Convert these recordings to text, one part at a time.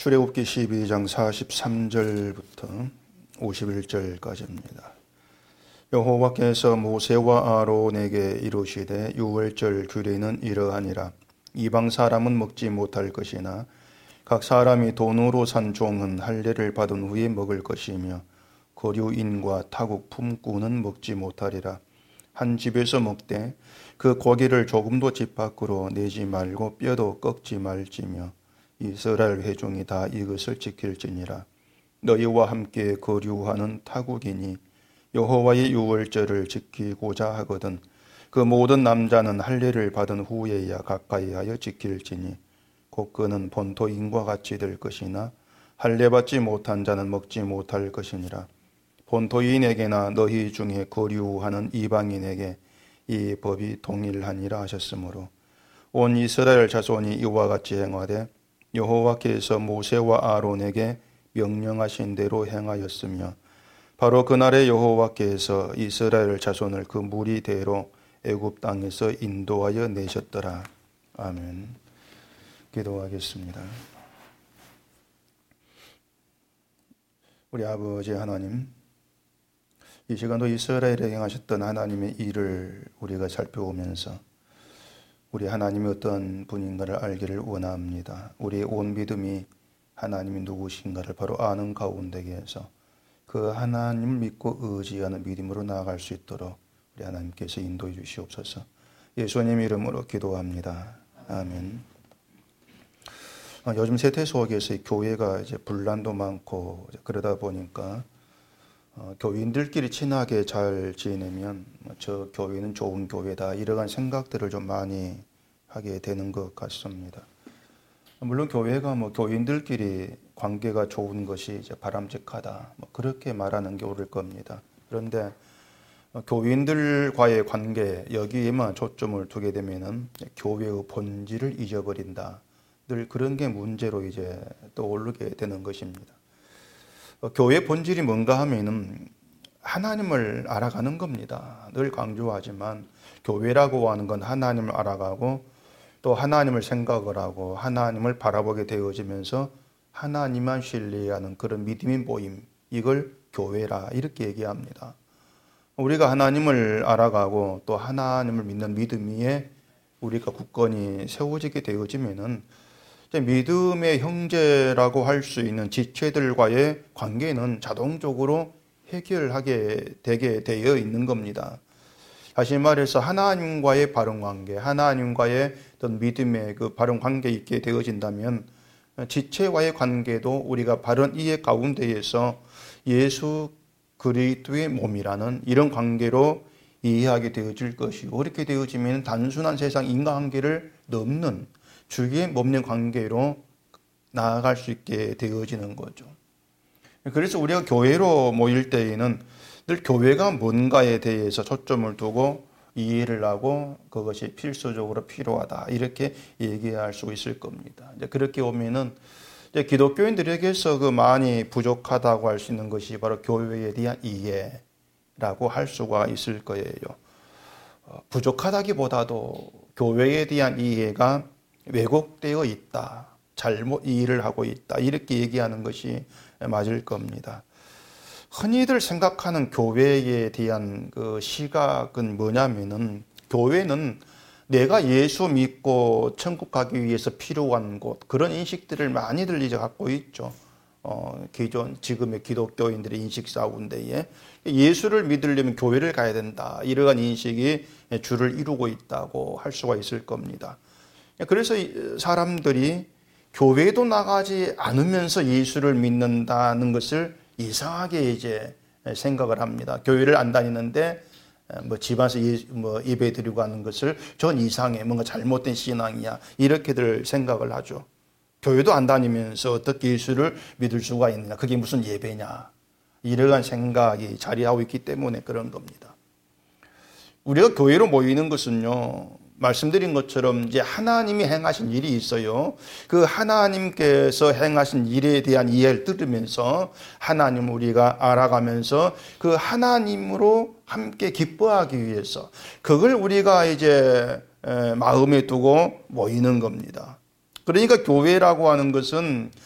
출애굽기 12장 43절부터 51절까지입니다. 여호와께서 모세와 아론에게 이르시되 유월절 규례는 이러하니라. 이방 사람은 먹지 못할 것이나 각 사람이 돈으로 산 종은 할례를 받은 후에 먹을 것이며 거류인과 타국 품꾼은 먹지 못하리라. 한 집에서 먹되 그 고기를 조금도 집 밖으로 내지 말고 뼈도 꺾지 말지며 이스라엘 회중이 다 이것을 지킬지니라. 너희와 함께 거류하는 타국이니 여호와의 유월절을 지키고자 하거든 그 모든 남자는 할례를 받은 후에야 가까이하여 지킬지니 곧 그는 본토인과 같이 될 것이나 할례 받지 못한 자는 먹지 못할 것이니라. 본토인에게나 너희 중에 거류하는 이방인에게 이 법이 동일하니라 하셨으므로 온 이스라엘 자손이 이와 같이 행하되 여호와께서 모세와 아론에게 명령하신 대로 행하였으며 바로 그날에 여호와께서 이스라엘 자손을 그 무리대로 애굽 땅에서 인도하여 내셨더라. 아멘. 기도하겠습니다. 우리 아버지 하나님, 이 시간도 이스라엘에 행하셨던 하나님의 일을 우리가 살펴보면서 우리 하나님이 어떤 분인가를 알기를 원합니다. 우리의 온 믿음이 하나님이 누구신가를 바로 아는 가운데에서 그 하나님을 믿고 의지하는 믿음으로 나아갈 수 있도록 우리 하나님께서 인도해 주시옵소서. 예수님 이름으로 기도합니다. 아멘. 요즘 세태 속에서 교회가 이제 분란도 많고 그러다 보니까 교인들끼리 친하게 잘 지내면 저 교회는 좋은 교회다 이러한 생각들을 좀 많이 하게 되는 것 같습니다. 물론 교회가 교인들끼리 관계가 좋은 것이 이제 바람직하다 그렇게 말하는 게 옳을 겁니다. 그런데 교인들과의 관계 여기에만 초점을 두게 되면은 교회의 본질을 잊어버린다. 늘 그런 게 문제로 이제 떠오르게 되는 것입니다. 교회의 본질이 뭔가 하면은 하나님을 알아가는 겁니다. 늘 강조하지만 교회라고 하는 건 하나님을 알아가고 또 하나님을 생각을 하고 하나님을 바라보게 되어지면서 하나님만 신뢰하는 그런 믿음의 모임, 이걸 교회라 이렇게 얘기합니다. 우리가 하나님을 알아가고 또 하나님을 믿는 믿음 위에 우리가 굳건히 세워지게 되어지면은 믿음의 형제라고 할 수 있는 지체들과의 관계는 자동적으로 해결하게 되게 되어 있는 겁니다. 다시 말해서 하나님과의 바른 관계, 하나님과의 어떤 믿음의 그 바른 관계 있게 되어진다면 지체와의 관계도 우리가 바른 이해 가운데에서 예수 그리스도의 몸이라는 이런 관계로 이해하게 되어질 것이고, 그렇게 되어지면 단순한 세상 인간관계를 넘는 주의 몸의 관계로 나아갈 수 있게 되어지는 거죠. 그래서 우리가 교회로 모일 때에는 늘 교회가 뭔가에 대해서 초점을 두고 이해를 하고 그것이 필수적으로 필요하다 이렇게 얘기할 수 있을 겁니다. 이제 그렇게 보면은 이제 기독교인들에게서 그 많이 부족하다고 할 수 있는 것이 바로 교회에 대한 이해라고 할 수가 있을 거예요. 부족하다기보다도 교회에 대한 이해가 왜곡되어 있다, 잘못 이해를 하고 있다 이렇게 얘기하는 것이 맞을 겁니다. 흔히들 생각하는 교회에 대한 그 시각은 뭐냐면은 교회는 내가 예수 믿고 천국 가기 위해서 필요한 곳, 그런 인식들을 많이들 이제 갖고 있죠. 지금의 기독교인들의 인식 가운데에 예수를 믿으려면 교회를 가야 된다 이러한 인식이 주를 이루고 있다고 할 수가 있을 겁니다. 그래서 사람들이 교회도 나가지 않으면서 예수를 믿는다는 것을 이상하게 이제 생각을 합니다. 교회를 안 다니는데 집안에서 예배 드리고 하는 것을 전 이상해, 뭔가 잘못된 신앙이야 이렇게들 생각을 하죠. 교회도 안 다니면서 어떻게 예수를 믿을 수가 있느냐, 그게 무슨 예배냐 이러한 생각이 자리하고 있기 때문에 그런 겁니다. 우리가 교회로 모이는 것은요, 말씀드린 것처럼 이제 하나님이 행하신 일이 있어요. 그 하나님께서 행하신 일에 대한 이해를 들으면서 하나님을 우리가 알아가면서 그 하나님으로 함께 기뻐하기 위해서 그걸 우리가 이제 마음에 두고 모이는 겁니다. 그러니까 교회라고 하는 것은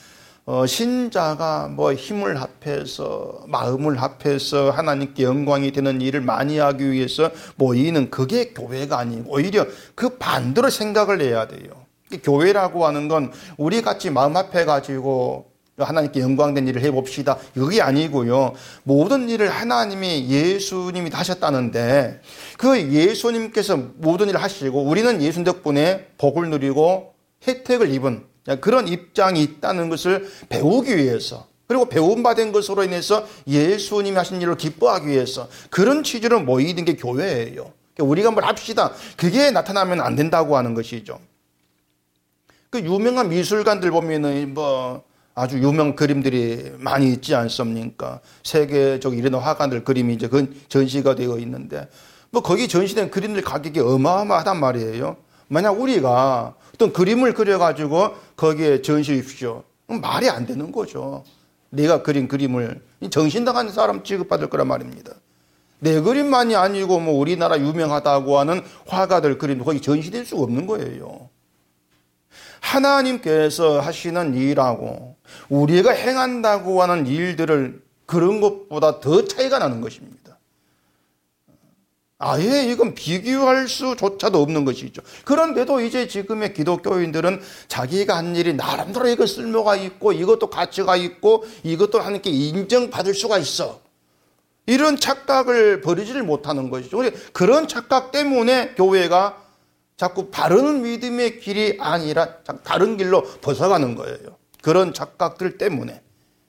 신자가 뭐 힘을 합해서 마음을 합해서 하나님께 영광이 되는 일을 많이 하기 위해서 모이는 그게 교회가 아니고 오히려 그 반대로 생각을 해야 돼요. 교회라고 하는 건 우리 같이 마음 합해가지고 하나님께 영광된 일을 해봅시다. 그게 아니고요. 모든 일을 하나님이 예수님이 하셨다는데 그 예수님께서 모든 일을 하시고 우리는 예수님 덕분에 복을 누리고 혜택을 입은 그런 입장이 있다는 것을 배우기 위해서 그리고 배움받은 것으로 인해서 예수님이 하신 일을 기뻐하기 위해서 그런 취지로 모이는 게 교회예요. 우리가 뭘 합시다. 그게 나타나면 안 된다고 하는 것이죠. 그 유명한 미술관들 보면은 뭐 아주 유명 그림들이 많이 있지 않습니까? 세계적 이런 화가들 그림이 이제 전시가 되어 있는데 뭐 거기 전시된 그림들 가격이 어마어마하단 말이에요. 만약 우리가 어떤 그림을 그려가지고 거기에 전시십시오. 말이 안 되는 거죠. 내가 그린 그림을 정신당한 사람 취급받을 거란 말입니다. 내 그림만이 아니고 뭐 우리나라 유명하다고 하는 화가들 그림도 거기 전시될 수가 없는 거예요. 하나님께서 하시는 일하고 우리가 행한다고 하는 일들을 그런 것보다 더 차이가 나는 것입니다. 아예 이건 비교할 수조차도 없는 것이죠. 그런데도 이제 지금의 기독교인들은 자기가 한 일이 나름대로 이거 쓸모가 있고 이것도 가치가 있고 이것도 하나님께 인정받을 수가 있어. 이런 착각을 버리지를 못하는 것이죠. 그런 착각 때문에 교회가 자꾸 바른 믿음의 길이 아니라 다른 길로 벗어가는 거예요. 그런 착각들 때문에.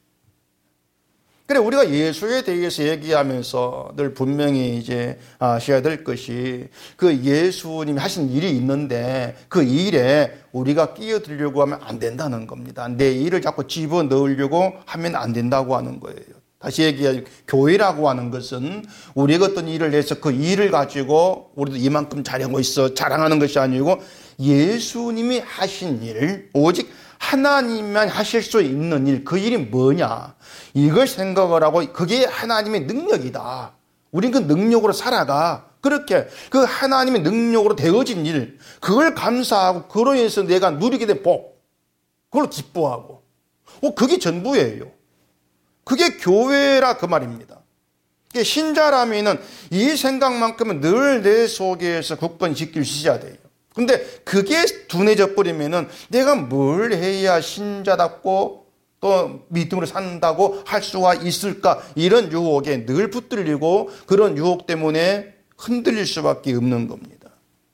그래 우리가 예수에 대해서 얘기하면서 늘 분명히 이제 아셔야 될 것이 그 예수님이 하신 일이 있는데 그 일에 우리가 끼어들려고 하면 안 된다는 겁니다. 내 일을 자꾸 집어넣으려고 하면 안 된다고 하는 거예요. 다시 얘기하면 교회라고 하는 것은 우리가 어떤 일을 해서 그 일을 가지고 우리도 이만큼 잘하고 있어 자랑하는 것이 아니고 예수님이 하신 일 오직 하나님만 하실 수 있는 일, 그 일이 뭐냐 이걸 생각을 하고 그게 하나님의 능력이다. 우린 그 능력으로 살아가. 그렇게 그 하나님의 능력으로 되어진 일 그걸 감사하고 그로 인해서 내가 누리게 된 복 그걸 기뻐하고 그게 전부예요. 그게 교회라 그 말입니다. 신자라면은 이 생각만큼은 늘 내 속에서 굳건히 지킬 수 있어야 돼요. 근데 그게 둔해져 버리면은 내가 뭘 해야 신자답고 또 믿음으로 산다고 할 수가 있을까? 이런 유혹에 늘 붙들리고 그런 유혹 때문에 흔들릴 수밖에 없는 겁니다.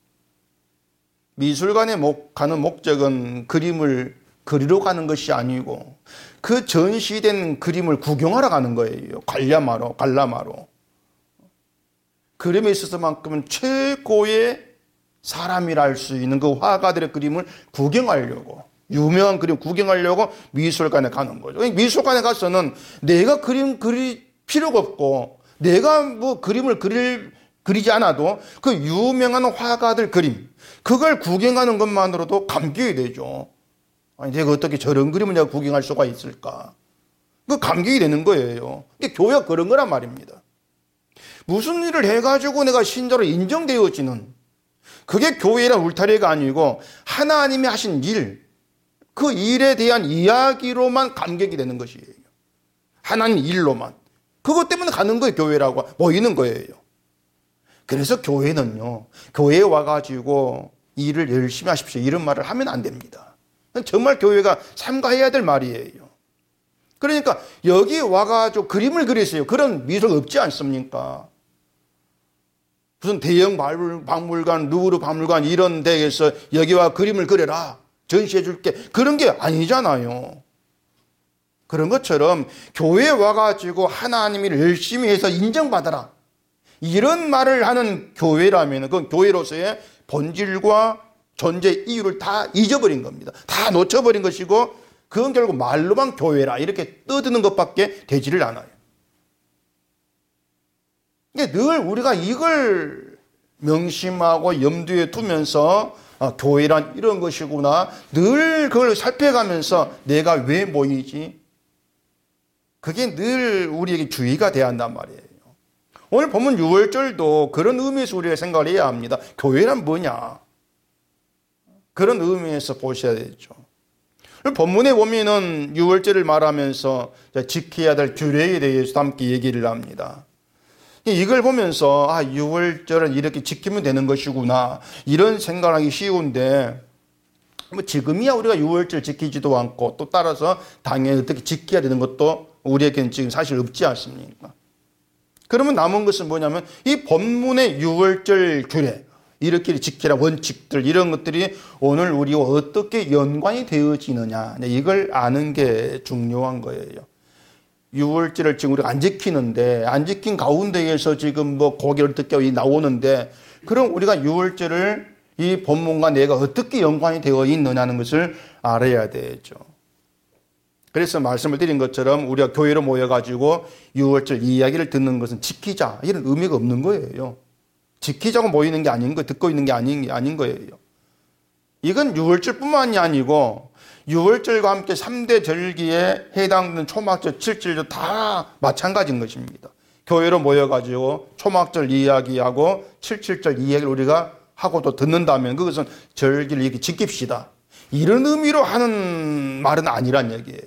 미술관에 가는 목적은 그림을 그리러 가는 것이 아니고 그 전시된 그림을 구경하러 가는 거예요. 관람하러. 그림에 있어서만큼은 최고의 사람이라 할 수 있는 그 화가들의 그림을 구경하려고 유명한 그림 구경하려고 미술관에 가는 거죠. 미술관에 가서는 내가 그림 그릴 필요가 없고 내가 뭐 그림을 그리지 않아도 그 유명한 화가들 그림 그걸 구경하는 것만으로도 감격이 되죠. 아니 내가 어떻게 저런 그림을 내가 구경할 수가 있을까? 그 감격이 되는 거예요. 이게 교회가 그런 거란 말입니다. 무슨 일을 해가지고 내가 신자로 인정되어지는 그게 교회란 울타리가 아니고 하나님이 하신 일, 그 일에 대한 이야기로만 감격이 되는 것이에요. 하나님 일로만. 그것 때문에 가는 거예요. 교회라고 모이는 거예요. 그래서 교회는요. 교회에 와가지고 일을 열심히 하십시오. 이런 말을 하면 안 됩니다. 정말 교회가 삼가해야 될 말이에요. 그러니까 여기 와가지고 그림을 그리세요. 그런 미술 없지 않습니까? 무슨 대형 박물관, 루브르 박물관 이런 데에서 여기와 그림을 그려라. 전시해 줄게. 그런 게 아니잖아요. 그런 것처럼 교회에 와가지고 하나님이 열심히 해서 인정받아라. 이런 말을 하는 교회라면 그건 교회로서의 본질과 존재 이유를 다 잊어버린 겁니다. 다 놓쳐버린 것이고 그건 결국 말로만 교회라 이렇게 떠드는 것밖에 되지를 않아요. 늘 우리가 이걸 명심하고 염두에 두면서 교회란 이런 것이구나. 늘 그걸 살펴가면서 내가 왜 모이지? 그게 늘 우리에게 주의가 돼야 한단 말이에요. 오늘 보면 6월절도 그런 의미에서 우리가 생각을 해야 합니다. 교회란 뭐냐? 그런 의미에서 보셔야 되죠. 본문에 보면은 유월절을 말하면서 지켜야 될 규례에 대해서 함께 얘기를 합니다. 이걸 보면서 유월절은 이렇게 지키면 되는 것이구나 이런 생각하기 쉬운데 지금이야 우리가 유월절 지키지도 않고 또 따라서 당연히 어떻게 지켜야 되는 것도 우리에게는 지금 사실 없지 않습니까? 그러면 남은 것은 뭐냐면 이 본문의 유월절 규례 이렇게 지키라 원칙들 이런 것들이 오늘 우리와 어떻게 연관이 되어지느냐 이걸 아는 게 중요한 거예요. 유월절을 지금 우리가 안 지키는데 안 지킨 가운데에서 지금 뭐 고개를 어떻게 나오는데 그럼 우리가 유월절을 이 본문과 내가 어떻게 연관이 되어 있느냐는 것을 알아야 되죠. 그래서 말씀을 드린 것처럼 우리가 교회로 모여가지고 유월절 이야기를 듣는 것은 지키자 이런 의미가 없는 거예요. 지키자고 모이는 게 아닌 거예요. 듣고 있는 게 아닌 거예요. 이건 유월절뿐만이 아니고 유월절과 함께 3대 절기에 해당되는 초막절, 칠칠절 다 마찬가지인 것입니다. 교회로 모여가지고 초막절 이야기하고 칠칠절 이야기를 우리가 하고 또 듣는다면 그것은 절기를 이렇게 지킵시다. 이런 의미로 하는 말은 아니란 얘기예요.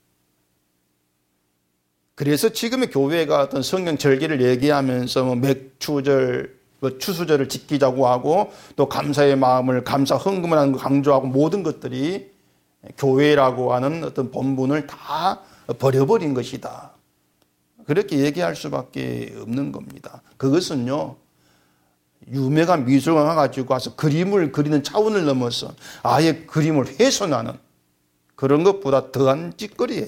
그래서 지금의 교회가 어떤 성경 절기를 얘기하면서 뭐 맥추절, 추수절을 지키자고 하고 또 감사의 마음을 감사 헌금을 하는 거 강조하고 모든 것들이 교회라고 하는 어떤 본분을 다 버려버린 것이다. 그렇게 얘기할 수밖에 없는 겁니다. 그것은요, 유명한 미술관 가지고 와서 그림을 그리는 차원을 넘어서 아예 그림을 훼손하는 그런 것보다 더한 짓거리예요.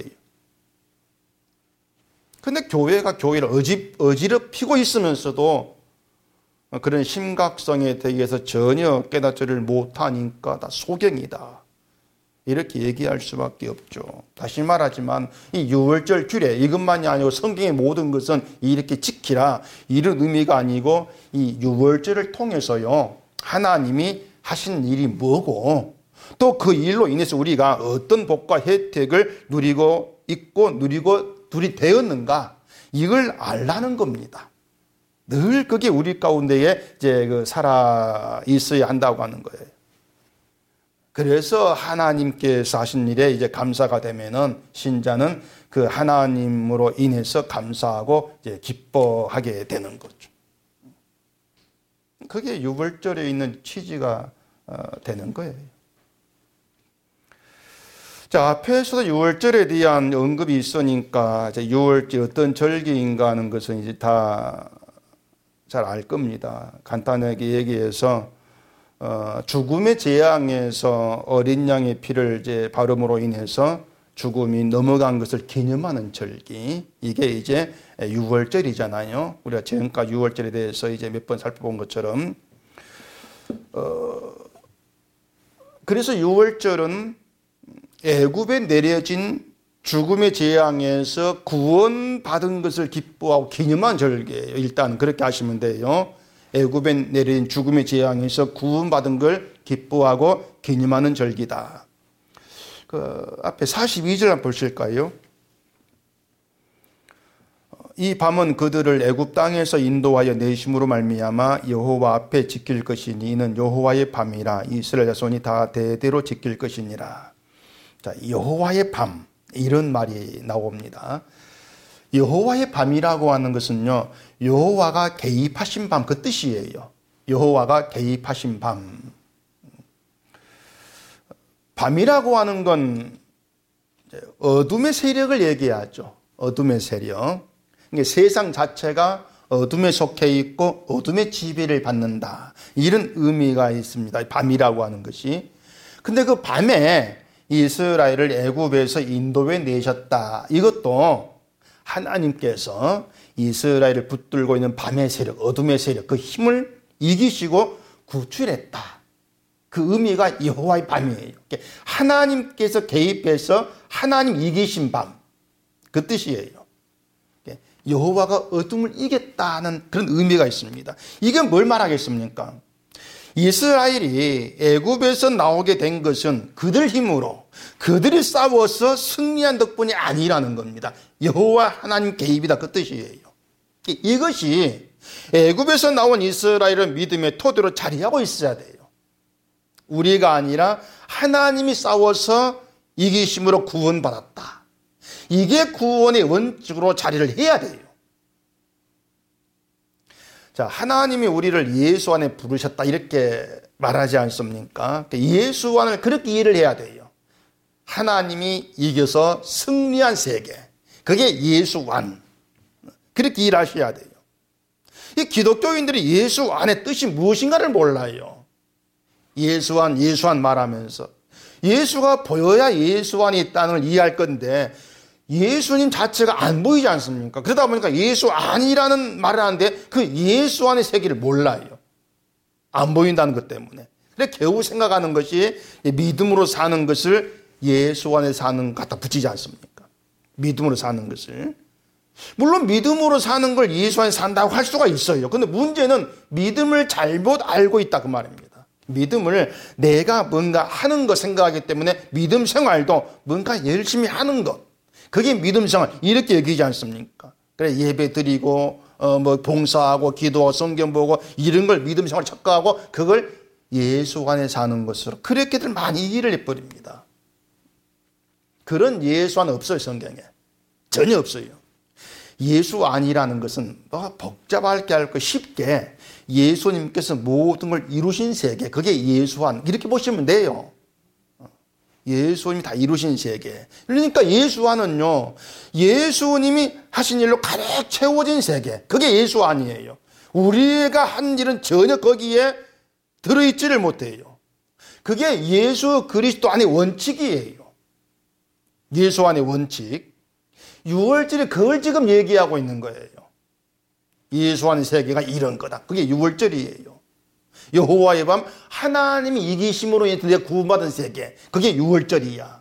근데 교회가 교회를 어지럽히고 있으면서도 그런 심각성에 대해서 전혀 깨닫지를 못하니까 다 소경이다. 이렇게 얘기할 수밖에 없죠. 다시 말하지만 이 유월절 규례 이것만이 아니고 성경의 모든 것은 이렇게 지키라 이런 의미가 아니고 이 유월절을 통해서요 하나님이 하신 일이 뭐고 또 그 일로 인해서 우리가 어떤 복과 혜택을 누리고 있고 누리고 둘이 되었는가 이걸 알라는 겁니다. 늘 그게 우리 가운데에 이제 살아 있어야 한다고 하는 거예요. 그래서 하나님께서 하신 일에 이제 감사가 되면은 신자는 그 하나님으로 인해서 감사하고 이제 기뻐하게 되는 거죠. 그게 유월절에 있는 취지가 되는 거예요. 자, 앞에서도 유월절에 대한 언급이 있으니까 이제 유월절 어떤 절기인가 하는 것은 이제 다 잘 알 겁니다. 간단하게 얘기해서 죽음의 재앙에서 어린 양의 피를 이제 바름으로 인해서 죽음이 넘어간 것을 기념하는 절기. 이게 이제 유월절이잖아요. 우리가 지금까지 유월절에 대해서 이제 몇 번 살펴본 것처럼. 그래서 유월절은 애굽에 내려진 죽음의 재앙에서 구원받은 것을 기뻐하고 기념한 절기예요. 일단 그렇게 하시면 돼요. 애굽에 내린 죽음의 재앙에서 구원받은 걸 기뻐하고 기념하는 절기다. 그 앞에 42절 한번 보실까요? 이 밤은 그들을 애굽 땅에서 인도하여 내심으로 말미암아 여호와 앞에 지킬 것이니 이는 여호와의 밤이라 이스라엘 자손이 다 대대로 지킬 것이니라. 자, 여호와의 밤 이런 말이 나옵니다. 여호와의 밤이라고 하는 것은요, 여호와가 개입하신 밤 그 뜻이에요. 여호와가 개입하신 밤. 밤이라고 하는 건 어둠의 세력을 얘기하죠. 어둠의 세력. 세상 자체가 어둠에 속해 있고 어둠의 지배를 받는다. 이런 의미가 있습니다. 밤이라고 하는 것이. 근데 그 밤에 이스라엘을 애굽에서 인도해 내셨다. 이것도 하나님께서 이스라엘을 붙들고 있는 밤의 세력, 어둠의 세력, 그 힘을 이기시고 구출했다. 그 의미가 여호와의 밤이에요. 하나님께서 개입해서 하나님 이기신 밤. 그 뜻이에요. 여호와가 어둠을 이겼다는 그런 의미가 있습니다. 이게 뭘 말하겠습니까? 이스라엘이 애굽에서 나오게 된 것은 그들 힘으로 그들이 싸워서 승리한 덕분이 아니라는 겁니다. 여호와 하나님 개입이다 그 뜻이에요. 이것이 애굽에서 나온 이스라엘의 믿음의 토대로 자리하고 있어야 돼요. 우리가 아니라 하나님이 싸워서 이기심으로 구원받았다. 이게 구원의 원칙으로 자리를 해야 돼요. 자, 하나님이 우리를 예수 안에 부르셨다 이렇게 말하지 않습니까? 예수 안을 그렇게 이해를 해야 돼요. 하나님이 이겨서 승리한 세계, 그게 예수 안. 그렇게 일하셔야 돼요. 이 기독교인들이 예수 안의 뜻이 무엇인가를 몰라요. 예수 안 말하면서 예수가 보여야 예수 안에 있다는 걸 이해할 건데 예수님 자체가 안 보이지 않습니까? 그러다 보니까 예수 안이라는 말을 하는데 그 예수 안의 세계를 몰라요. 안 보인다는 것 때문에. 그래 겨우 생각하는 것이 믿음으로 사는 것을 예수 안에 사는 것 갖다 붙이지 않습니까? 믿음으로 사는 것을. 물론 믿음으로 사는 걸 예수 안에 산다고 할 수가 있어요. 그런데 문제는 믿음을 잘못 알고 있다 그 말입니다. 믿음을 내가 뭔가 하는 거 생각하기 때문에 믿음 생활도 뭔가 열심히 하는 것. 그게 믿음 생활 이렇게 얘기하지 않습니까? 그래 예배 드리고 봉사하고 기도하고 성경 보고 이런 걸 믿음 생활 척가하고 그걸 예수 안에 사는 것으로 그렇게들 많이 이해를 해버립니다. 그런 예수 안 없어요. 성경에 전혀 없어요. 예수 안이라는 것은 복잡하게 할 쉽게 예수님께서 모든 걸 이루신 세계, 그게 예수 안 이렇게 보시면 돼요. 예수님이 다 이루신 세계. 그러니까 예수 안은요, 예수님이 하신 일로 가득 채워진 세계, 그게 예수 안이에요. 우리가 한 일은 전혀 거기에 들어있지를 못해요. 그게 예수 그리스도 안의 원칙이에요. 예수 안의 원칙. 6월절에 그걸 지금 얘기하고 있는 거예요. 예수 안의 세계가 이런 거다. 그게 6월절이에요. 여호와의 밤, 하나님이 이기심으로 인해서 내가 구원받은 세계, 그게 6월절이야.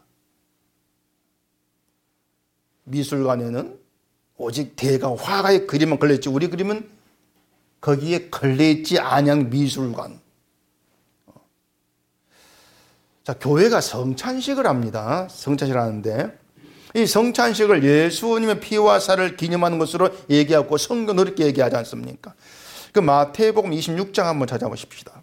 미술관에는 오직 대가 화가의 그림만 걸려있지 우리 그림은 거기에 걸려있지 않은 미술관. 자, 교회가 성찬식을 합니다. 성찬식을 하는데 이 성찬식을 예수님의 피와 살을 기념하는 것으로 얘기하고 성경 그렇게 얘기하지 않습니까? 그 마태복음 26장 한번 찾아보십시다.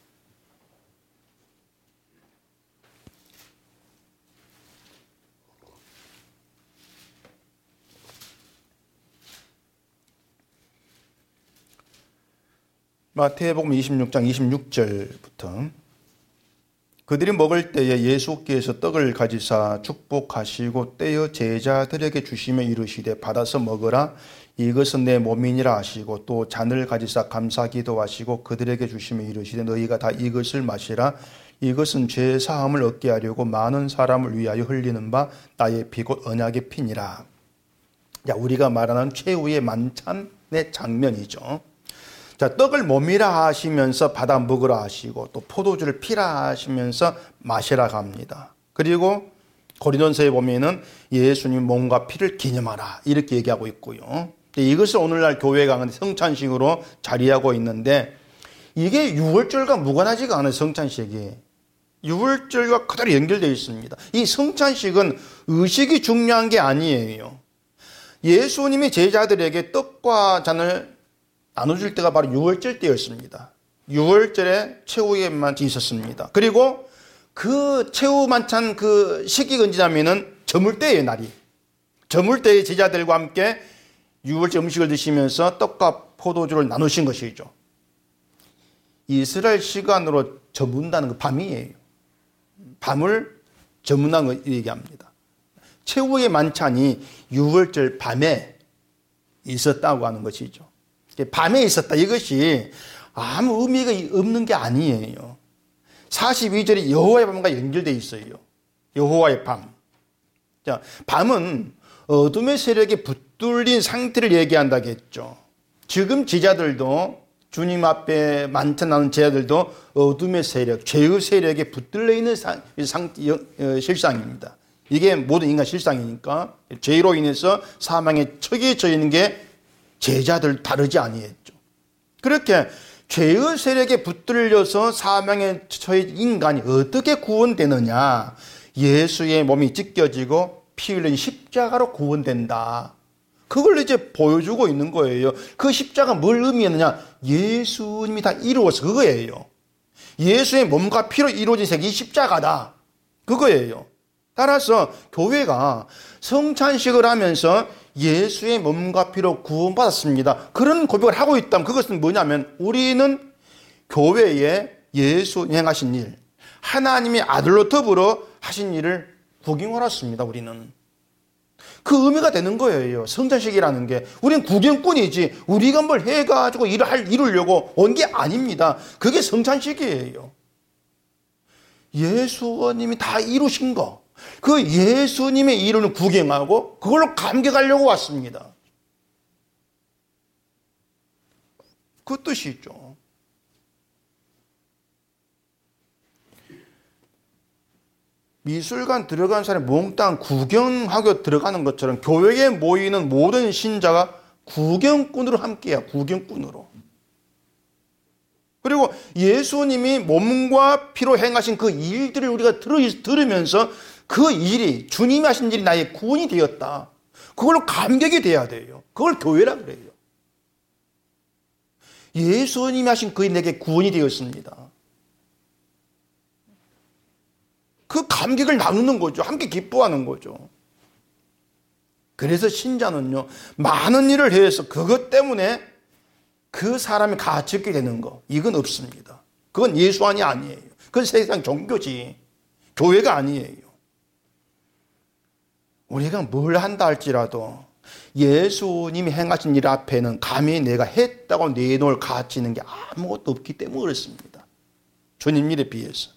마태복음 26장 26절부터 그들이 먹을 때에 예수께서 떡을 가지사 축복하시고 떼어 제자들에게 주시며 이르시되 받아서 먹으라 이것은 내 몸이니라 하시고 또 잔을 가지사 감사 기도하시고 그들에게 주시며 이르시되 너희가 다 이것을 마시라 이것은 죄 사함을 얻게 하려고 많은 사람을 위하여 흘리는 바 나의 피 곧 언약의 피니라. 자, 우리가 말하는 최후의 만찬의 장면이죠. 자, 떡을 몸이라 하시면서 받아 먹으라 하시고 또 포도주를 피라 하시면서 마시라 합니다. 그리고 고린도서에 보면은 예수님 몸과 피를 기념하라 이렇게 얘기하고 있고요. 이것을 오늘날 교회 강은 성찬식으로 자리하고 있는데 이게 6월절과 무관하지가 않아요. 성찬식이 6월절과 그대로 연결되어 있습니다. 이 성찬식은 의식이 중요한 게 아니에요. 예수님이 제자들에게 떡과 잔을 나눠줄 때가 바로 6월절 때였습니다. 6월절에 최후의 만찬이 있었습니다. 그리고 그 최후 만찬 그 시기가 언제냐면은 저물때의 날이. 저물때의 제자들과 함께 6월절 음식을 드시면서 떡과 포도주를 나누신 것이죠. 이스라엘 시간으로 저문다는 그 밤이에요. 밤을 저문한 걸 얘기합니다. 최후의 만찬이 6월절 밤에 있었다고 하는 것이죠. 밤에 있었다. 이것이 아무 의미가 없는 게 아니에요. 42절이 여호와의 밤과 연결되어 있어요. 여호와의 밤. 자, 밤은 어둠의 세력에 붙들린 상태를 얘기한다고 했죠. 지금 제자들도 주님 앞에 만찬하는 제자들도 어둠의 세력, 죄의 세력에 붙들려 있는 실상입니다. 이게 모든 인간 실상이니까 죄로 인해서 사망에 처해져 있는 게 제자들 다르지 아니했죠. 그렇게 죄의 세력에 붙들려서 사망에 처해진 인간이 어떻게 구원되느냐. 예수의 몸이 찢겨지고 피 흘린 십자가로 구원된다. 그걸 이제 보여주고 있는 거예요. 그 십자가 뭘 의미했느냐. 예수님이 다 이루어서 그거예요. 예수의 몸과 피로 이루어진 색이 십자가다. 그거예요. 따라서 교회가 성찬식을 하면서 예수의 몸과 피로 구원받았습니다, 그런 고백을 하고 있다면 그것은 뭐냐면 우리는 교회에 예수 행하신 일, 하나님의 아들로 더불어 하신 일을 구경하였습니다. 우리는 그 의미가 되는 거예요. 성찬식이라는 게 우리는 구경꾼이지 우리가 뭘 해가지고 이루려고 온 게 아닙니다. 그게 성찬식이에요. 예수님이 다 이루신 거, 그 예수님의 일을 구경하고 그걸로 감격하려고 왔습니다. 그 뜻이죠. 미술관 들어간 사람이 몽땅 구경하고 들어가는 것처럼 교회에 모이는 모든 신자가 구경꾼으로 함께해요. 구경꾼으로. 그리고 예수님이 몸과 피로 행하신 그 일들을 우리가 들으면서 그 일이, 주님이 하신 일이 나의 구원이 되었다, 그걸로 감격이 돼야 돼요. 그걸 교회라 그래요. 예수님이 하신 그 일이 내게 구원이 되었습니다. 그 감격을 나누는 거죠. 함께 기뻐하는 거죠. 그래서 신자는요, 많은 일을 해서 그것 때문에 그 사람이 가치 있게 되는 거, 이건 없습니다. 그건 예수 안이 아니에요. 그건 세상 종교지, 교회가 아니에요. 우리가 뭘 한다 할지라도 예수님이 행하신 일 앞에는 감히 내가 했다고 내놓을 가치 있는 게 아무것도 없기 때문에 그렇습니다. 주님 일에 비해서.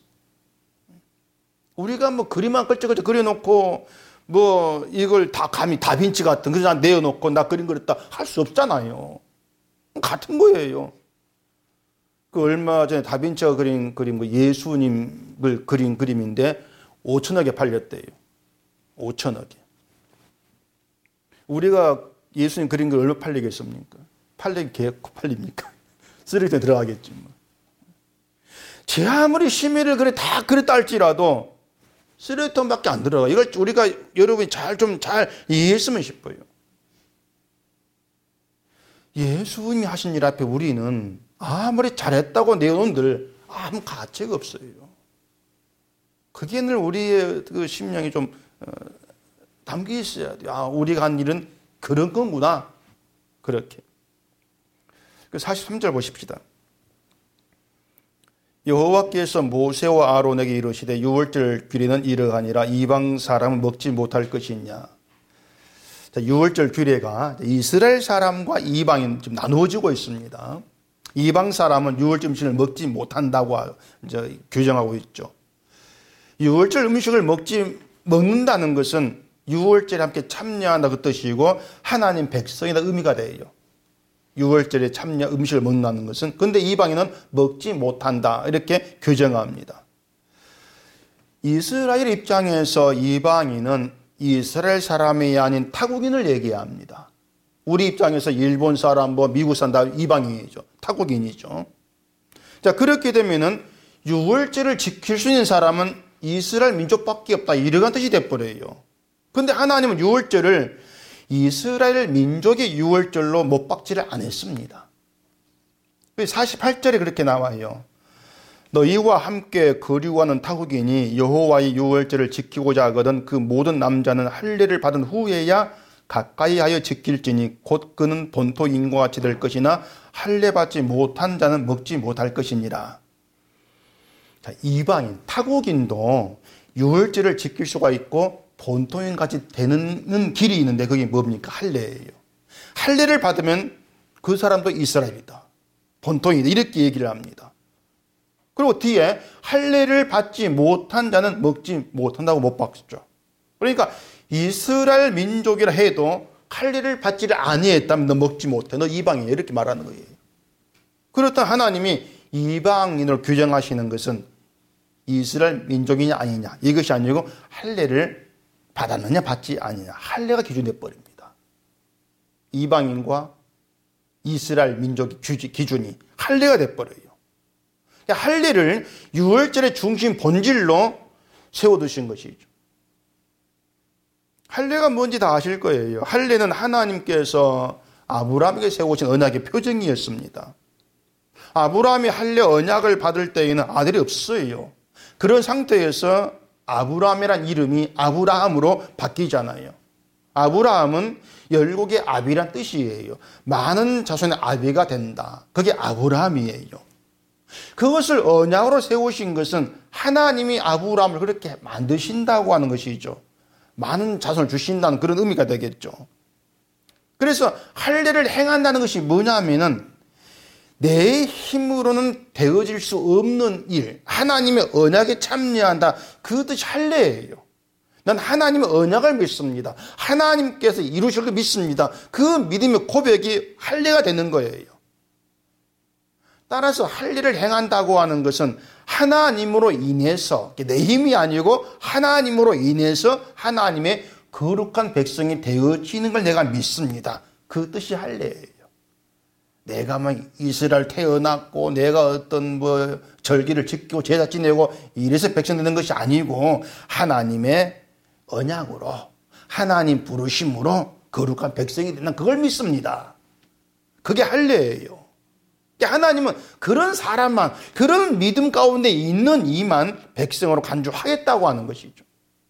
우리가 뭐 그림 한 걸쩍걸쩍 그려놓고 뭐 이걸 다 감히 다빈치 같은 그냥 내어놓고 나 그림 그렸다 할 수 없잖아요. 같은 거예요. 그 얼마 전에 다빈치가 그린 그림, 그 예수님을 그린 그림인데 5천억에 팔렸대요. 5천억에. 우리가 예수님 그린 걸 얼마 팔리겠습니까? 팔립니까? 쓰레기통에 들어가겠지 뭐. 제 아무리 심의를 다 그랬다 할지라도 쓰레기통밖에 안 들어가. 이걸 우리가 여러분이 잘 이해했으면 싶어요. 예수님이 하신 일 앞에 우리는 아무리 잘했다고 내놓은들 아무 가치가 없어요. 그게 늘 우리의 그 심령이 좀 담겨 있어야 돼요. 아, 우리가 한 일은 그런 거구나. 그렇게. 43절 보십시다. 여호와께서 모세와 아론에게 이르시되 유월절 규례는 이러하니라 이방 사람은 먹지 못할 것이냐. 자, 유월절 규례가 이스라엘 사람과 이방인 지금 나누어지고 있습니다. 이방 사람은 유월절 음식을 먹지 못한다고 이제 규정하고 있죠. 유월절 음식을 먹는다는 것은 유월절에 함께 참여한다 그 뜻이고 하나님 백성이다 의미가 돼요. 유월절에 참여 음식을 먹는다는 것은. 그런데 이방인은 먹지 못한다 이렇게 규정합니다. 이스라엘 입장에서 이방인은 이스라엘 사람이 아닌 타국인을 얘기합니다. 우리 입장에서 일본 사람, 미국 사람 다 이방인이죠. 타국인이죠. 자, 그렇게 되면은 유월절을 지킬 수 있는 사람은 이스라엘 민족밖에 없다 이런 뜻이 돼버려요. 그런데 하나님은 유월절을 이스라엘 민족의 유월절로 못 박지를 안 했습니다. 48절에 그렇게 나와요. 너희와 함께 거류하는 타국인이 여호와의 유월절을 지키고자 하거든 그 모든 남자는 할례를 받은 후에야 가까이 하여 지킬지니 곧 그는 본토인과 같이 될 것이나 할례 받지 못한 자는 먹지 못할 것이니라. 자, 이방인, 타국인도 유월절을 지킬 수가 있고 본토인같이 되는 길이 있는데 그게 뭡니까? 할례예요. 할례를 받으면 그 사람도 이스라엘이다, 본토인이다 이렇게 얘기를 합니다. 그리고 뒤에 할례를 받지 못한 자는 먹지 못한다고 못 박죠. 그러니까 이스라엘 민족이라 해도 할례를 받지를 아니했다면 너 먹지 못해, 너 이방인이야 이렇게 말하는 거예요. 그렇다면 하나님이 이방인으로 규정하시는 것은 이스라엘 민족이냐 아니냐 이것이 아니고 할례를 받았느냐 받지 아니냐, 할례가 기준돼 버립니다. 이방인과 이스라엘 민족의 기준이 할례가 돼 버려요. 할례를 유월절의 중심 본질로 세워두신 것이죠. 할례가 뭔지 다 아실 거예요. 할례는 하나님께서 아브라함에게 세우신 언약의 표징이었습니다. 아브라함이 할례 언약을 받을 때에는 아들이 없어요. 그런 상태에서 아브라함이란 이름이 아브라함으로 바뀌잖아요. 아브라함은 열국의 아비란 뜻이에요. 많은 자손의 아비가 된다. 그게 아브라함이에요. 그것을 언약으로 세우신 것은 하나님이 아브라함을 그렇게 만드신다고 하는 것이죠. 많은 자손을 주신다는 그런 의미가 되겠죠. 그래서 할례를 행한다는 것이 뭐냐면은 내 힘으로는 되어질 수 없는 일, 하나님의 언약에 참여한다. 그 뜻이 할례예요. 난 하나님의 언약을 믿습니다. 하나님께서 이루실 걸 믿습니다. 그 믿음의 고백이 할례가 되는 거예요. 따라서 할례를 행한다고 하는 것은 하나님으로 인해서, 내 힘이 아니고 하나님으로 인해서 하나님의 거룩한 백성이 되어지는 걸 내가 믿습니다. 그 뜻이 할례예요. 내가 막 이스라엘 태어났고 내가 어떤 절기를 지키고 제사 지내고 이래서 백성 되는 것이 아니고 하나님의 언약으로 하나님 부르심으로 거룩한 백성이 된다. 그걸 믿습니다. 그게 할례예요. 하나님은 그런 사람만, 그런 믿음 가운데 있는 이만 백성으로 간주하겠다고 하는 것이죠.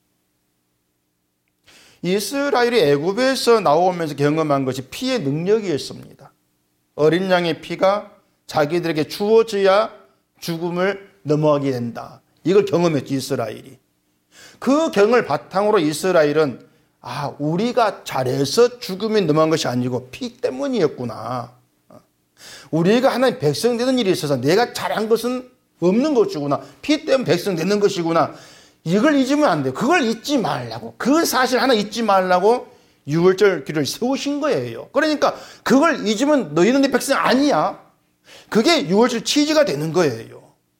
이스라엘이 애굽에서 나오면서 경험한 것이 피의 능력이었습니다. 어린 양의 피가 자기들에게 주어져야 죽음을 넘어가게 된다. 이걸 경험했지, 이스라엘이. 그 경험을 바탕으로 이스라엘은 우리가 잘해서 죽음이 넘어간 것이 아니고 피 때문이었구나. 우리가 하나님 백성 되는 일이 있어서 내가 잘한 것은 없는 것이구나. 피 때문에 백성 되는 것이구나. 이걸 잊으면 안 돼요. 그걸 잊지 말라고. 그 사실 하나 잊지 말라고 유월절 규를 세우신 거예요. 그러니까 그걸 잊으면 너희는 내 백성 아니야. 그게 유월절 취지가 되는 거예요.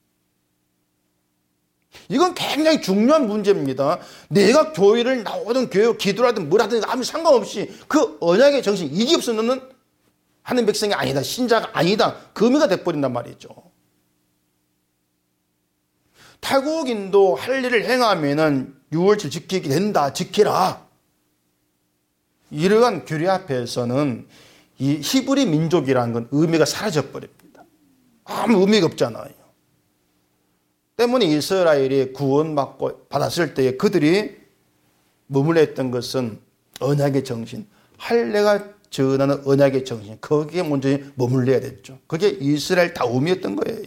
이건 굉장히 중요한 문제입니다. 내가 교회를 나오든 교회 기도를 하든 뭘 하든 아무 상관없이 그 언약의 정신, 이게 없으면은 하는 백성이 아니다. 신자가 아니다. 그 의미가 돼버린단 말이죠. 타국인도 할례를 행하면은 유월절 지키게 된다. 지키라. 이러한 규례 앞에서는 이 히브리 민족이라는 건 의미가 사라져버립니다. 아무 의미가 없잖아요. 때문에 이스라엘이 구원받고 받았을 때에 그들이 머물러 있던 것은 언약의 정신, 할례가 전하는 언약의 정신, 거기에 먼저 머물러야 됐죠. 그게 이스라엘 다움이었던 거예요.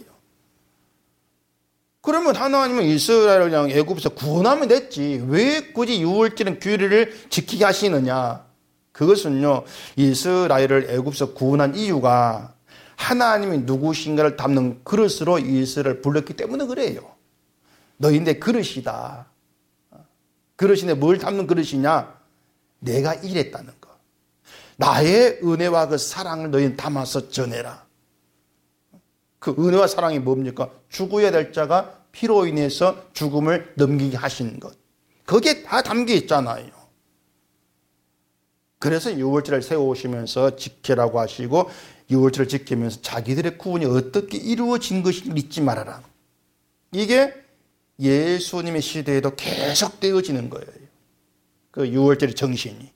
그러면 하나님은 이스라엘을 그냥 애굽에서 구원하면 됐지. 왜 굳이 유월절은 규례를 지키게 하시느냐. 그것은요, 이스라엘을 애굽에서 구원한 이유가 하나님이 누구신가를 담는 그릇으로 이스라엘을 불렀기 때문에 그래요. 너희 내 그릇이다. 그릇인데 뭘 담는 그릇이냐? 내가 이랬다는 거. 나의 은혜와 그 사랑을 너희는 담아서 전해라. 그 은혜와 사랑이 뭡니까? 죽어야 될 자가 피로 인해서 죽음을 넘기게 하신 것. 거기에 다 담겨 있잖아요. 그래서 유월절을 세우시면서 지키라고 하시고 유월절을 지키면서 자기들의 구원이 어떻게 이루어진 것인지 잊지 말아라. 이게 예수님의 시대에도 계속 되어지는 거예요. 그 유월절의 정신이.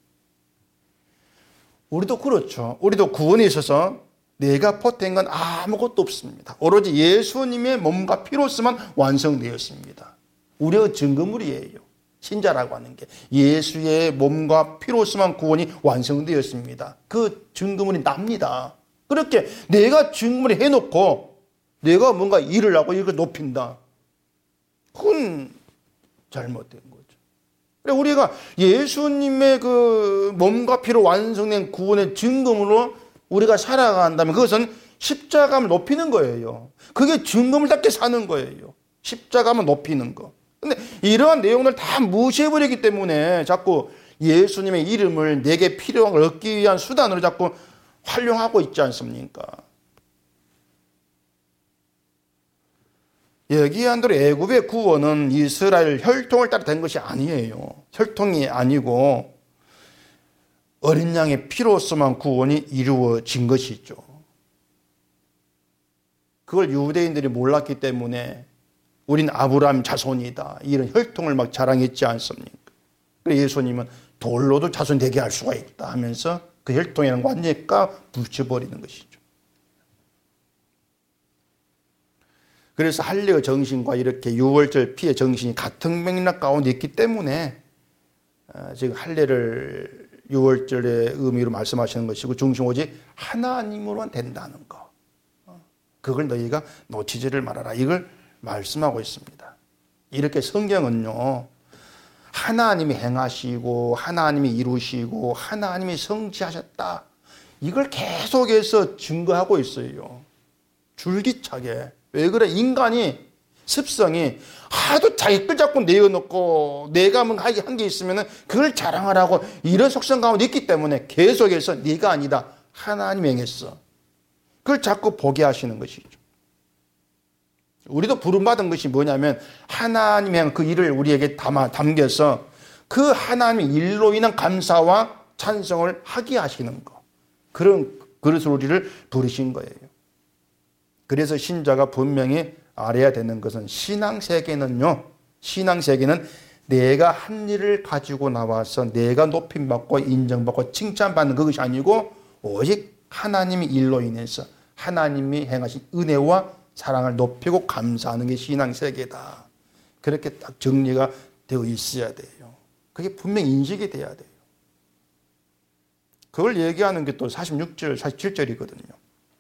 우리도 그렇죠. 우리도 구원에 있어서 내가 보탠 건 아무것도 없습니다. 오로지 예수님의 몸과 피로서만 완성되었습니다. 우리의 증거물이에요. 신자라고 하는 게 예수의 몸과 피로서만 구원이 완성되었습니다. 그 증거물이 납니다. 그렇게 내가 증거물을 해놓고 내가 뭔가 일을 하고 이걸 높인다. 그건 잘못된 거죠. 그래 우리가 예수님의 그 몸과 피로 완성된 구원의 증거물로 우리가 살아간다면 그것은 십자가를 높이는 거예요. 그게 증거물답게 사는 거예요. 십자가만 높이는 거. 근데 이러한 내용을 다 무시해버리기 때문에 자꾸 예수님의 이름을 내게 필요한 걸 얻기 위한 수단으로 자꾸 활용하고 있지 않습니까? 여기한 대로 애굽의 구원은 이스라엘 혈통을 따라 된 것이 아니에요. 혈통이 아니고 어린 양의 피로서만 구원이 이루어진 것이죠. 그걸 유대인들이 몰랐기 때문에 우린 아브라함 자손이다. 이런 혈통을 막 자랑했지 않습니까? 그래서 예수님은 돌로도 자손 되게 할 수가 있다 하면서 그 혈통이라는 거 완전히 붙여버리는 것이죠. 그래서 할례의 정신과 이렇게 유월절 피의 정신이 같은 맥락 가운데 있기 때문에 지금 할례를 유월절의 의미로 말씀하시는 것이고 중심 오직 하나님으로만 된다는 거. 그걸 너희가 놓치지를 말아라. 이걸 말씀하고 있습니다. 이렇게 성경은요. 하나님이 행하시고 하나님이 이루시고 하나님이 성취하셨다. 이걸 계속해서 증거하고 있어요. 줄기차게. 왜 그래? 인간이 습성이 하도 자기 걸 잡고 내어놓고 내가 뭐 한 게 있으면 그걸 자랑하라고 이런 속성 가운데 있기 때문에 계속해서 네가 아니다. 하나님이 행했어. 그걸 자꾸 보게 하시는 것이죠. 우리도 부름받은 것이 뭐냐면 하나님이 한 그 일을 우리에게 담겨서 그 하나님의 일로 인한 감사와 찬송을 하게 하시는 것. 그런 그릇을 우리를 부르신 거예요. 그래서 신자가 분명히 알아야 되는 것은 신앙세계는요. 신앙세계는 내가 한 일을 가지고 나와서 내가 높임받고 인정받고 칭찬받는 그것이 아니고 오직 하나님의 일로 인해서 하나님이 행하신 은혜와 사랑을 높이고 감사하는 게 신앙세계다. 그렇게 딱 정리가 되어 있어야 돼요. 그게 분명히 인식이 돼야 돼요. 그걸 얘기하는 게 또 46절, 47절이거든요.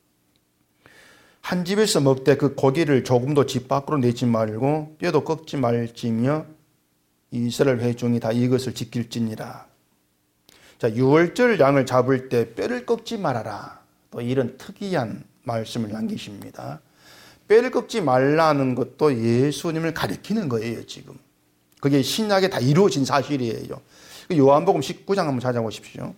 한 집에서 먹되 그 고기를 조금도 집 밖으로 내지 말고 뼈도 꺾지 말지며 이스라엘 회중이 다 이것을 지킬지니라. 자, 유월절 양을 잡을 때 뼈를 꺾지 말아라. 또 이런 특이한 말씀을 남기십니다. 뼈를 꺾지 말라는 것도 예수님을 가리키는 거예요, 지금. 그게 신약에 다 이루어진 사실이에요. 요한복음 19장 한번 찾아보십시오.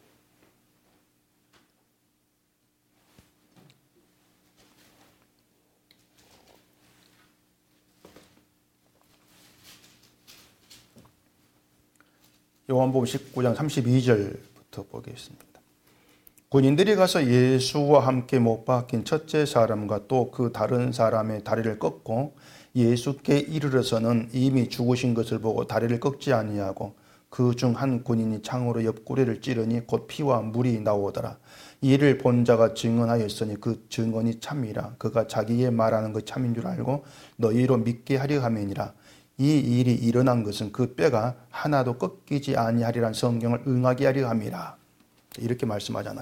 요한복음 19장 32절부터 보겠습니다. 군인들이 가서 예수와 함께 못 박힌 첫째 사람과 또 그 다른 사람의 다리를 꺾고 예수께 이르러서는 이미 죽으신 것을 보고 다리를 꺾지 아니하고 그 중 한 군인이 창으로 옆구리를 찌르니 곧 피와 물이 나오더라. 이를 본 자가 증언하였으니 그 증언이 참이라. 그가 자기의 말하는 것 참인 줄 알고 너희로 믿게 하려 함이니라. 이 일이 일어난 것은 그 뼈가 하나도 꺾이지 아니하리란 성경을 응하게 하려 함이라. 이렇게 말씀하잖아요.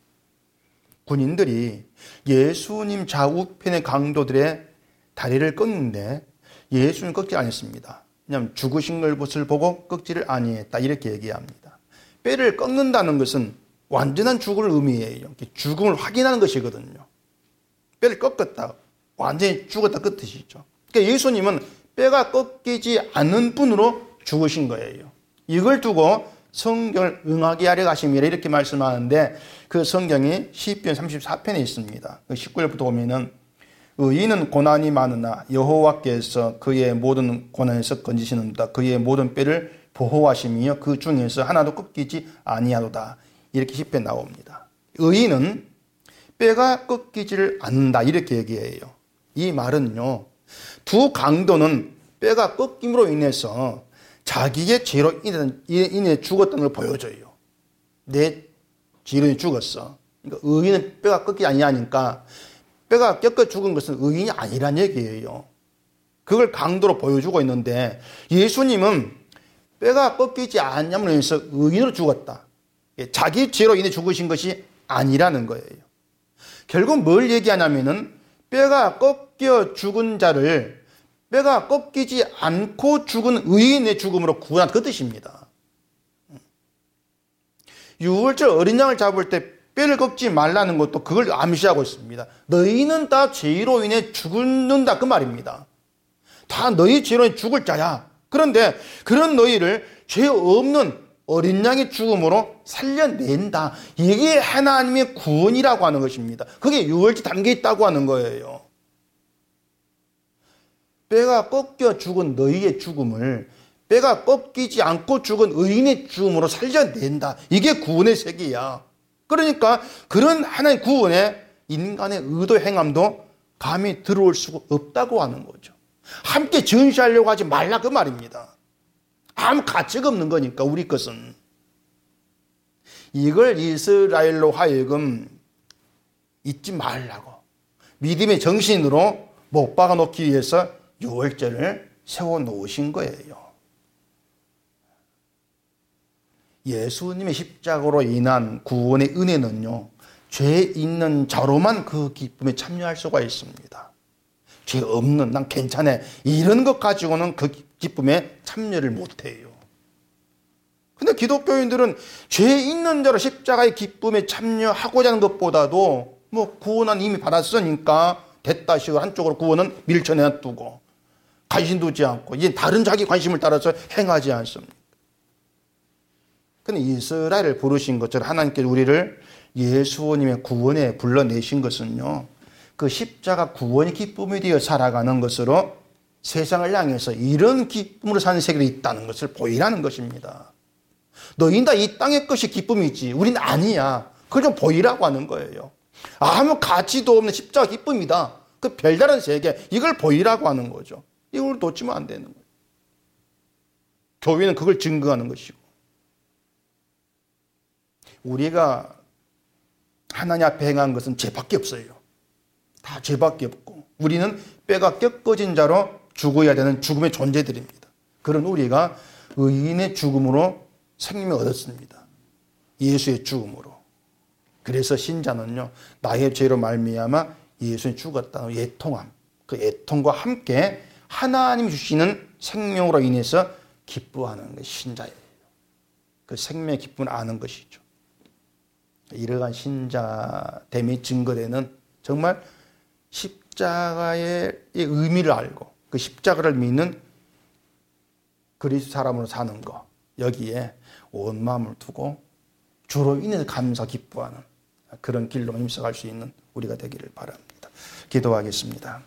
군인들이 예수님 좌우편의 강도들의 다리를 꺾는데 예수님 꺾지 않았습니다. 왜냐하면 죽으신 것을 보고 꺾지를 아니했다. 이렇게 얘기합니다. 뼈를 꺾는다는 것은 완전한 죽음을 의미해요. 죽음을 확인하는 것이거든요. 뼈를 꺾었다. 완전히 죽었다 그 뜻이죠. 그러니까 예수님은 뼈가 꺾이지 않는 분으로 죽으신 거예요. 이걸 두고 성경을 응하게 하려 하심이라 이렇게 말씀하는데 그 성경이 시편 34편에 있습니다. 19절부터 보면은 의인은 고난이 많으나 여호와께서 그의 모든 고난에서 건지시는다. 그의 모든 뼈를 보호하시며 그 중에서 하나도 꺾이지 아니하도다. 이렇게 시편 나옵니다. 의인은 뼈가 꺾이지를 않는다. 이렇게 얘기해요. 이 말은요. 두 강도는 뼈가 꺾임으로 인해서 자기의 죄로 인해 죽었다는 걸 보여줘요. 내 죄로 죽었어. 그러니까 의인은 뼈가 꺾이지 아니하니까 뼈가 꺾여 죽은 것은 의인이 아니란 얘기예요. 그걸 강도로 보여주고 있는데 예수님은 뼈가 꺾이지 않냐면 해서 의인으로 죽었다. 자기 죄로 인해 죽으신 것이 아니라는 거예요. 결국 뭘 얘기하냐면은 뼈가 꺾여 죽은 자를 뼈가 꺾이지 않고 죽은 의인의 죽음으로 구원한 그 뜻입니다. 유월절 어린 양을 잡을 때 뼈를 꺾지 말라는 것도 그걸 암시하고 있습니다. 너희는 다 죄로 인해 죽는다 그 말입니다. 다 너희 죄로 인해 죽을 자야. 그런데 그런 너희를 죄 없는 어린 양의 죽음으로 살려낸다. 이게 하나님의 구원이라고 하는 것입니다. 그게 유월절 담겨 있다고 하는 거예요. 뼈가 꺾여 죽은 너희의 죽음을 뼈가 꺾이지 않고 죽은 의인의 죽음으로 살려낸다. 이게 구원의 세계야. 그러니까 그런 하나의 구원에 인간의 의도 행함도 감히 들어올 수가 없다고 하는 거죠. 함께 전시하려고 하지 말라 그 말입니다. 아무 가치가 없는 거니까 우리 것은. 이걸 이스라엘로 하여금 잊지 말라고 믿음의 정신으로 못 박아 놓기 위해서 유월절을 세워 놓으신 거예요. 예수님의 십자가로 인한 구원의 은혜는요, 죄 있는 자로만 그 기쁨에 참여할 수가 있습니다. 죄 없는, 난 괜찮아, 이런 것 가지고는 그 기쁨에 참여를 못해요. 근데 기독교인들은 죄 있는 자로 십자가의 기쁨에 참여하고자 하는 것보다도 뭐 구원은 이미 받았으니까 됐다 식으로 한쪽으로 구원은 밀쳐내 두고 관심 두지 않고 이제 다른 자기 관심을 따라서 행하지 않습니다. 근데 이스라엘을 부르신 것처럼 하나님께서 우리를 예수님의 구원에 불러내신 것은요, 그 십자가 구원의 기쁨이 되어 살아가는 것으로 세상을 향해서 이런 기쁨으로 사는 세계가 있다는 것을 보이라는 것입니다. 너희는 다 이 땅의 것이 기쁨이지 우린 아니야. 그걸 좀 보이라고 하는 거예요. 아무 가치도 없는 십자가 기쁨이다. 그 별다른 세계, 이걸 보이라고 하는 거죠. 이걸 놓치면 안 되는 거예요. 교회는 그걸 증거하는 것이고, 우리가 하나님 앞에 행한 것은 죄밖에 없어요. 다 죄밖에 없고 우리는 뼈가 꺾어진 자로 죽어야 되는 죽음의 존재들입니다. 그런 우리가 의인의 죽음으로 생명을 얻었습니다. 예수의 죽음으로. 그래서 신자는요, 나의 죄로 말미암아 예수님 죽었다는 애통함, 그 애통과 함께 하나님이 주시는 생명으로 인해서 기뻐하는 것이 신자예요. 그 생명의 기쁨을 아는 것이죠. 이러한 신자됨이 증거되는 정말 십자가의 의미를 알고 그 십자가를 믿는 그리스도 사람으로 사는 것, 여기에 온 마음을 두고 주로 인해서 감사 기뻐하는 그런 길로 힘써갈 수 있는 우리가 되기를 바랍니다. 기도하겠습니다.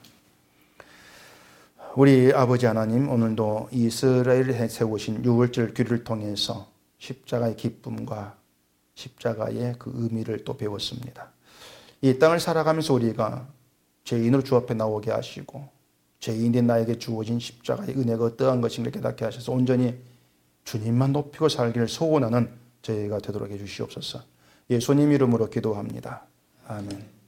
우리 아버지 하나님, 오늘도 이스라엘에 세우신 유월절 규례를 통해서 십자가의 기쁨과 십자가의 그 의미를 또 배웠습니다. 이 땅을 살아가면서 우리가 죄인으로 주 앞에 나오게 하시고 죄인된 나에게 주어진 십자가의 은혜가 어떠한 것인가 깨닫게 하셔서 온전히 주님만 높이고 살기를 소원하는 저희가 되도록 해주시옵소서. 예수님 이름으로 기도합니다. 아멘.